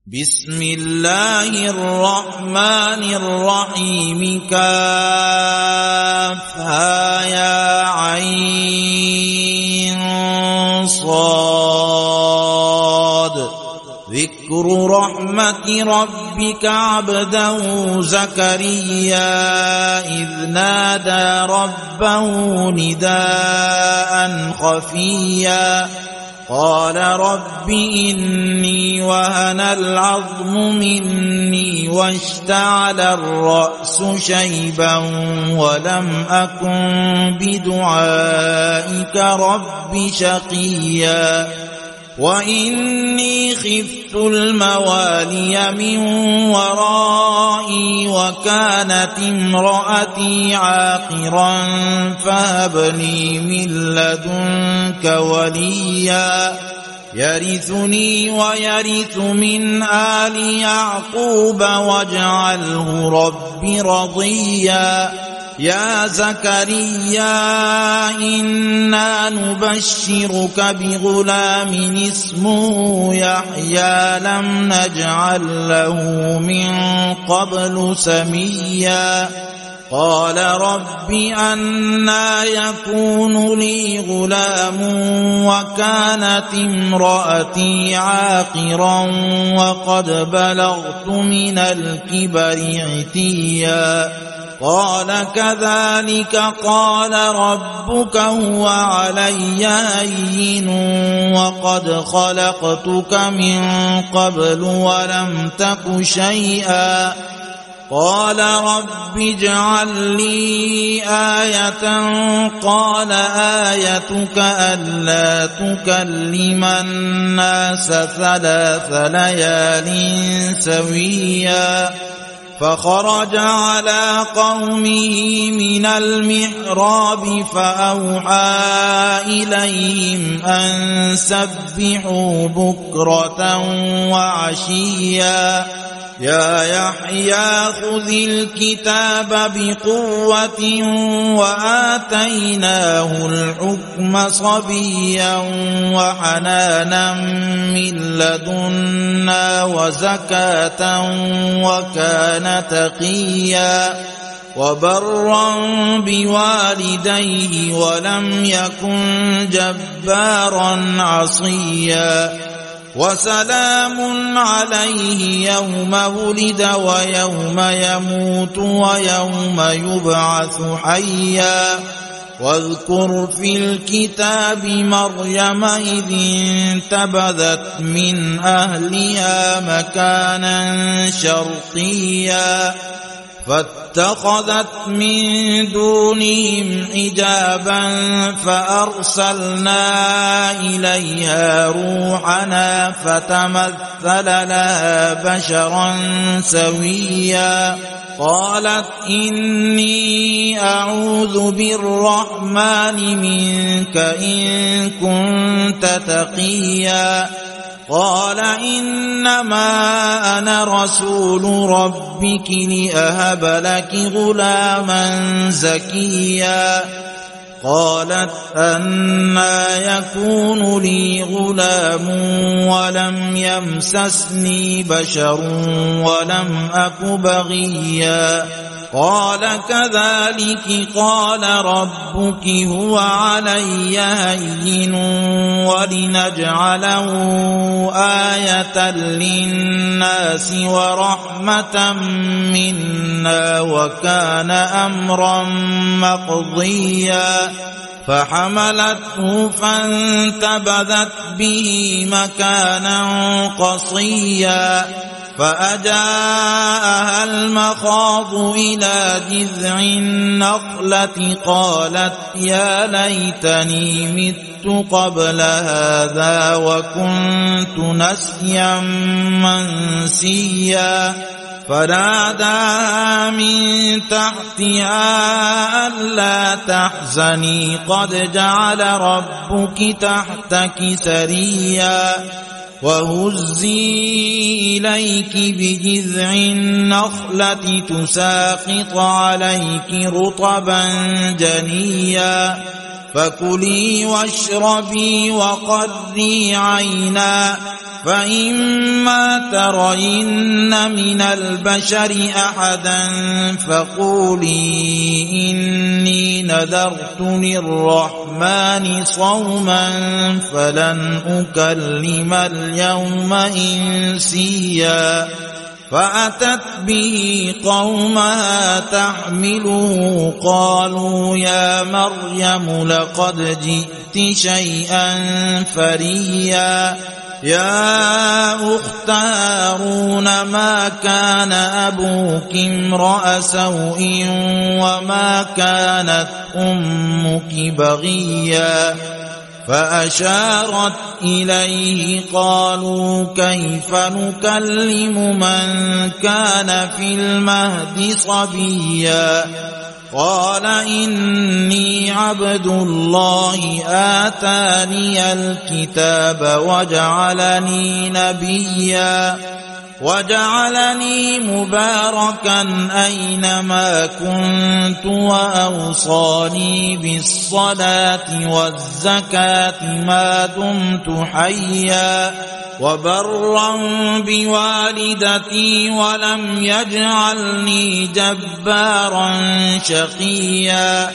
بسم الله الرحمن الرحيم كافها يا عين صاد ذكر رحمة ربك عبده زكريا إذ نادى ربه نداء خفيا قال رب إني وهن العظم مني واشتعل الرأس شيبا ولم أكن بدعائك رب شقيا وإني خفت الموالي من ورائي وكانت امرأتي عاقرا فهب لي من لدنك وليا يرثني ويرث من آل يعقوب واجعله رب رضيا يا زكريا إنا نبشرك بغلام اسمه يحيى لم نجعل له من قبل سميا قال رب أنى يكون لي غلام وكانت امرأتي عاقرا وقد بلغت من الكبر عتيا قال كذلك قال ربك هو علي هين وقد خلقتك من قبل ولم تك شيئا قال رب اجعل لي آية قال آيتك ألا تكلم الناس 3 ليال سويا فخرج على قومه من المحراب فأوحى إليهم أن سبحوا بكرة وعشيا يا يحيى خذ الكتاب بقوة وآتيناه الحكم صبيا وحنانا من لدنا وزكاة وكان تقيا وبرا بوالديه ولم يكن جبارا عصيا وسلام عليه يوم ولد ويوم يموت ويوم يبعث حيا واذكر في الكتاب مريم إذ انتبذت من أهلها مكانا شرقيا فاتخذت من دونهم حجابا فأرسلنا إليها روحنا فتمثل لها بشرا سويا قالت إني أعوذ بالرحمن منك إن كنت تقيا قال إنما أنا رسول ربك لأهب لك غلاما زكيا قالت أنى يكون لي غلام ولم يمسسني بشر ولم أك بغيا قال كذلك قال ربك هو علي هين ولنجعله آية للناس ورحمة منا وكان أمرا مقضيا فحملته فانتبذت به مكانا قصيا فأجاءها المخاض إلى جذع النخلة قالت يا ليتني مت قبل هذا وكنت نسيا منسيا فناداها من تحتها ألا تحزني قد جعل ربك تحتك سريا وهزي إليك بجذع النخلة تساقط عليك رطبا جنيا فكلي واشربي وقري عينا فإما ترين من البشر أحدا فقولي إني نذرت للرحمن صوما فلن أكلم اليوم إنسيا فأتت به قومها تحمله قالوا يا مريم لقد جئت شيئا فريا يا أخت هارون ما كان أبوك امرأ سوء وما كانت أمك بغيا فأشارت إليه قالوا كيف نكلم من كان في المهد صبيا قال إني عبد الله آتاني الكتاب وجعلني نبيا وجعلني مباركا أينما كنت وأوصاني بالصلاة والزكاة ما دمت حيا وبرا بوالدتي ولم يجعلني جبارا شقيا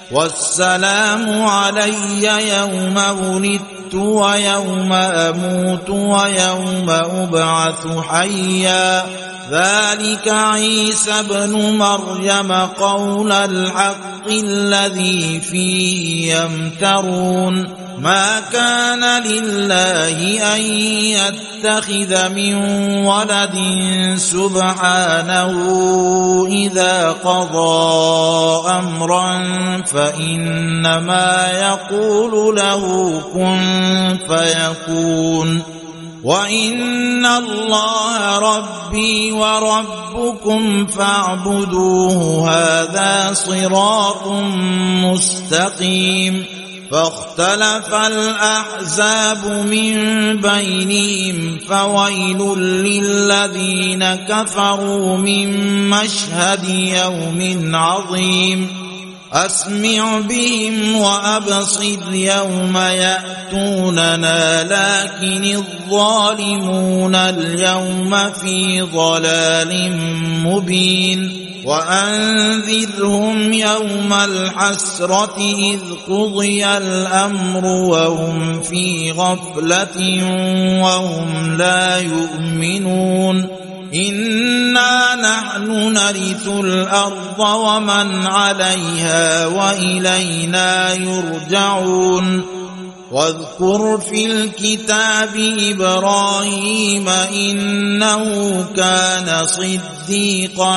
والسلام علي يوم ولدت ويوم أموت ويوم أبعث حيا ذلك عيسى ابن مريم قول الحق الذي فيه يمترون ما كان لله أن يتخذ من ولد سبحانه إذا قضى أمرا فإنما يقول له كن فيكون وإن الله ربي وربكم فاعبدوه هذا صراط مستقيم فاختلف الأحزاب من بينهم فويل للذين كفروا من مشهد يوم عظيم أسمع بهم وأبصر يوم يأتوننا لكن الظالمون اليوم في ضلال مبين وأنذرهم يوم الحسرة إذ قضي الأمر وهم في غفلة وهم لا يؤمنون إنا نحن نرث الأرض ومن عليها وإلينا يرجعون واذكر في الكتاب إبراهيم إنه كان صديقا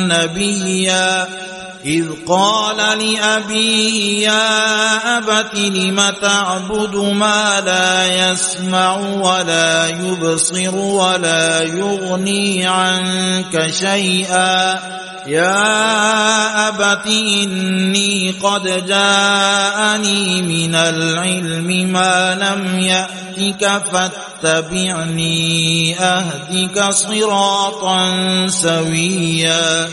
نبيا إذ قال لأبيه يا أبت لم تعبد ما لا يسمع ولا يبصر ولا يغني عنك شيئا يا أبت إني قد جاءني من العلم ما لم يأتك فاتبعني أهدك صراطا سويا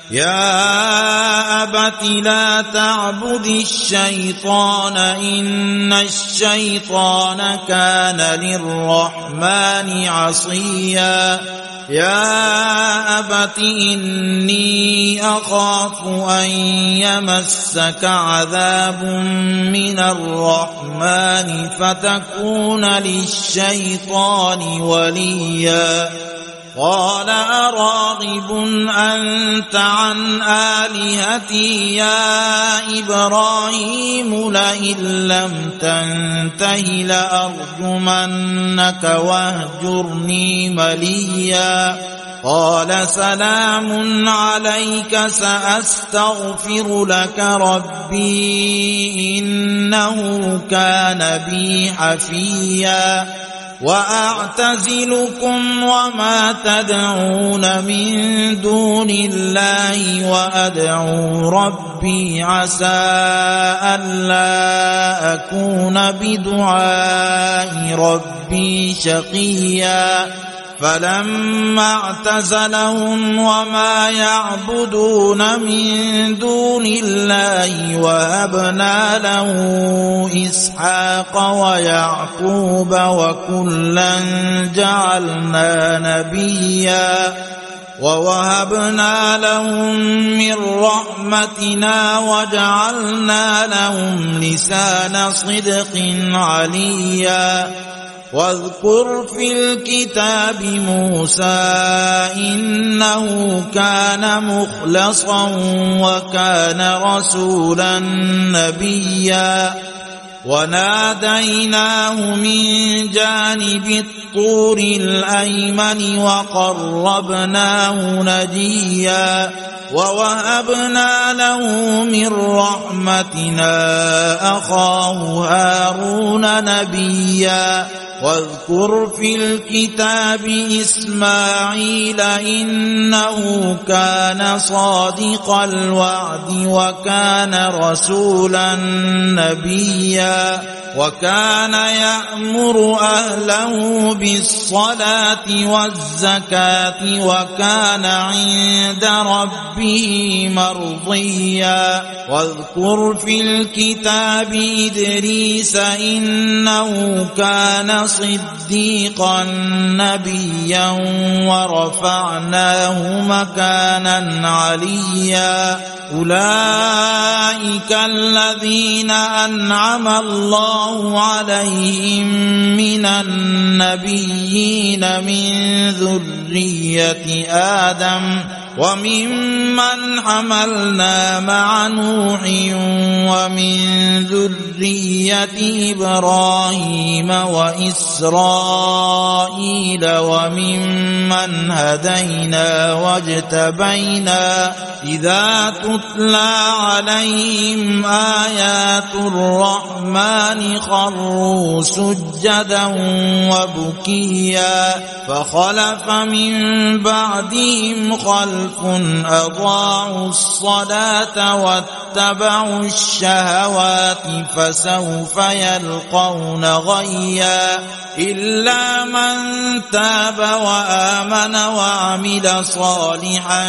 يا أبت لا تعبد الشيطان إن الشيطان كان للرحمن عصيا يا أبت إني أخاف أن يمسك عذاب من الرحمن فتكون للشيطان وليا قال أراغب أنت عن آلهتي يا إبراهيم لئن لم تنته لأرجمنك واهجرني مليا قال سلام عليك سأستغفر لك ربي إنه كان بي حفيا وأعتزلكم وما تدعون من دون الله وأدعو ربي عسى ألا أكون بدعاء ربي شقيا فلما اعتزلهم وما يعبدون من دون الله وهبنا له إسحاق ويعقوب وكلا جعلنا نبيا ووهبنا لهم من رحمتنا وجعلنا لهم لسان صدق عليا واذكر في الكتاب موسى إنه كان مخلصا وكان رسولا نبيا وناديناه من جانب الطور الأيمن وقربناه نجيا ووهبنا له من رحمتنا أخاه هارون نبيا واذكر في الكتاب إسماعيل إنه كان صادق الوعد وكان رسولا نبيا وكان يأمر أهله بالصلاة والزكاة وكان عند ربه مرضيا واذكر في الكتاب إدريس إنه كان صديقا نبيا ورفعناه مكانا عليا أولئك الذين أنعم الله عليهم من النبيين من ذرية آدم وممن حملنا مع نوح ومن ذرية إبراهيم وإسرائيل وممن هدينا واجتبينا إذا تتلى عليهم آيات الرحمن خروا سجدا وبكيا فخلف من بعدهم خلف أضاعوا الصلاة واتبعوا الشهوات فسوف يلقون غيا إلا من تاب وآمن وعمل صالحا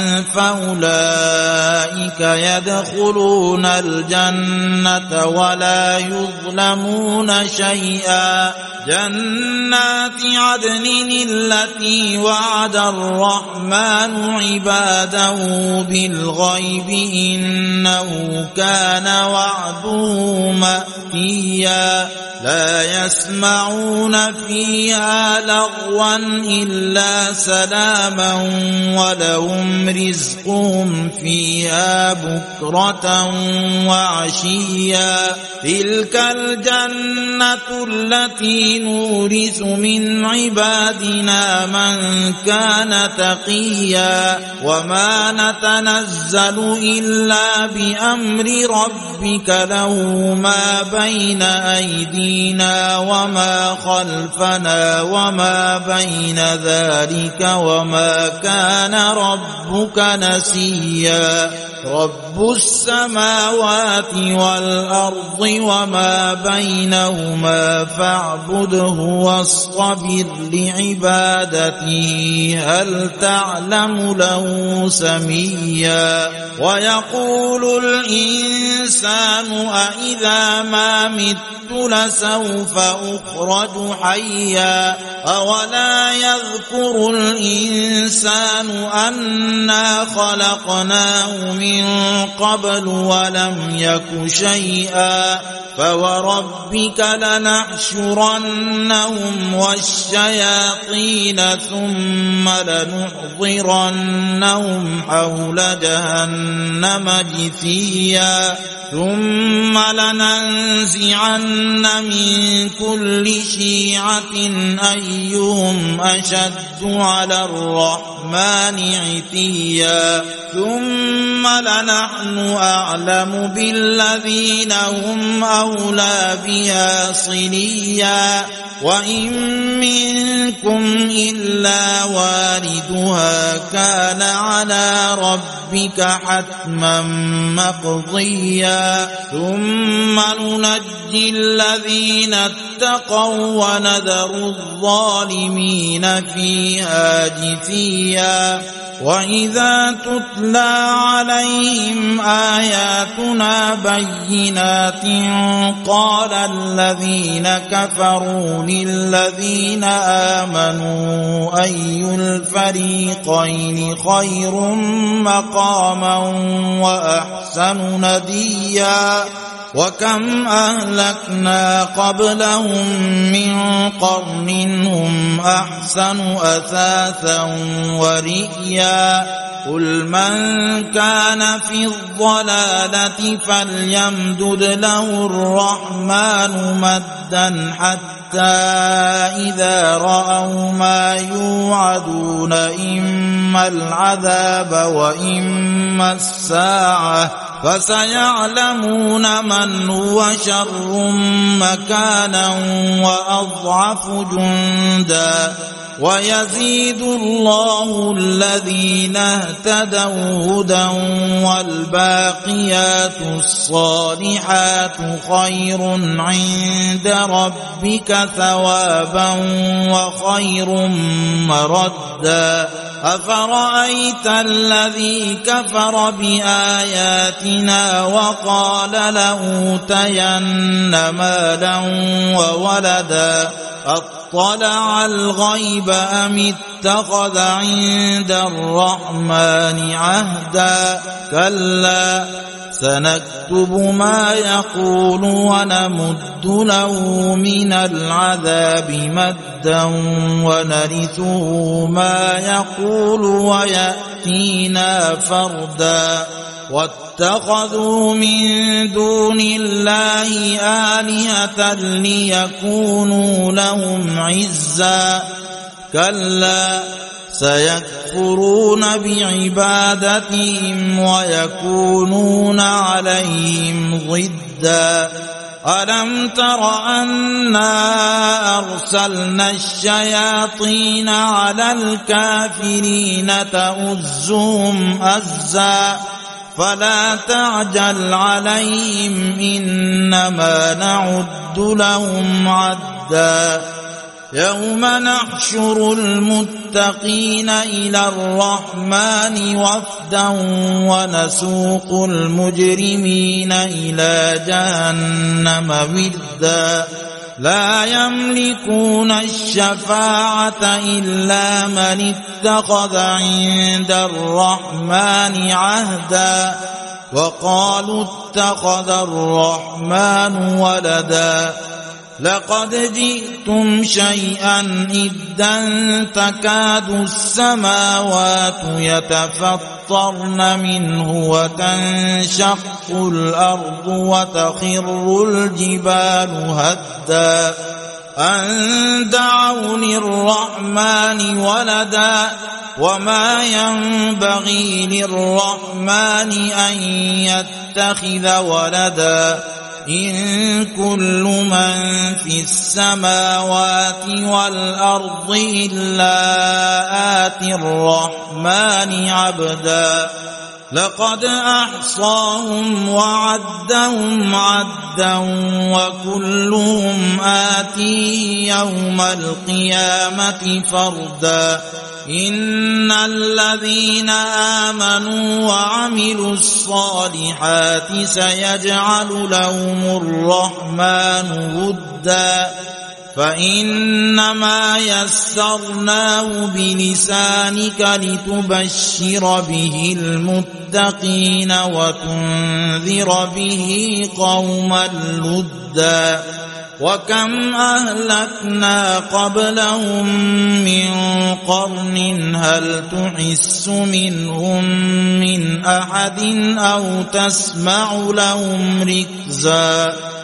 فأولئك يدخلون الجنة ولا يظلمون شيئا جنات عدن التي وعد الرحمن عباده بالغيب إنه كان وعده مأتيا لا يسمعون فيها لغوا إلا سلاما ولهم رزقهم فيها بكرة وعشيا تلك الجنة التي نورث من عبادنا من كان تقيا وما نتنزل إلا بأمر ربك له ما بين أيدينا وما خلفنا وما بين ذلك وما كان ربك نسيا رب السماوات والأرض وما بينهما فاعبده واصطبر لعبادته هل تعلم له سميا ويقول الإنسان أإذا ما مت لسوف أخرج حيا أولا يذكر الإنسان أنا خلقناه من قبل ولم يك شيئا فوربك لنحشرنهم والشياطين ثم لنحضرنهم حول جهنم جثيا ثم لننزعن من كل شيعة أيهم أشد على الرحمن عتيا ثم لنحن أعلم بالذين هم أولى بها صليا وإن منكم إلا واردها كان على ربك حتما مقضيا نبيا ثم ننجي الذين اتقوا ونذر الظالمين فيها جثيا وإذا تتلى عليهم آياتنا بينات قال الذين كفروا للذين آمنوا أي الفريقين خير مقاما وأحسن نديا وكم أهلكنا قبلهم من قرن هم أحسن أثاثا ورئيا قل من كان في الضلالة فليمدد له الرحمن مدا حتى إذا رأوا ما يوعدون إما العذاب وإما الساعة فسيعلمون من هو شر مكانا وأضعف جندا ويزيد الله الذين اهتدوا هدى والباقيات الصالحات خير عند ربك ثوابا وخير مردا أفرأيت الذي كفر بآياتنا وقال لأوتين مالا وولدا أطلع الغيب أم اتخذ عند الرحمن عهدا كلا سنكتب ما يقول ونمد له من العذاب مدا ونرثه ما يقول ويأتينا فردا واتخذوا من دون الله آلهة ليكونوا لهم عزا كلا سيكفرون بعبادتهم ويكونون عليهم ضدا ألم تر أنا أرسلنا الشياطين على الكافرين تؤزهم أزا فلا تعجل عليهم إنما نعد لهم عدا يوم نحشر المتقين إلى الرحمن وفدا ونسوق المجرمين إلى جهنم وردا لا يملكون الشفاعة إلا من اتخذ عند الرحمن عهدا وقالوا اتخذ الرحمن ولدا لقد جئتم شيئا إدا تكاد السماوات يتفطرن منه وتنشق الأرض وتخر الجبال هدا أن دعوا للرحمن ولدا وما ينبغي للرحمن أن يتخذ ولدا إن كل من في السماوات والأرض إلا آتي الرحمن عبدا لقد أحصاهم وعدهم عدا وكلهم آتيه يوم القيامة فردا إن الذين آمنوا وعملوا الصالحات سيجعل لهم الرحمن ودا فإنما يسرناه بلسانك لتبشر به المتقين وتنذر به قوما لدا وكم أهلكنا قبلهم من قرن هل تحس منهم من أحد أو تسمع لهم ركزا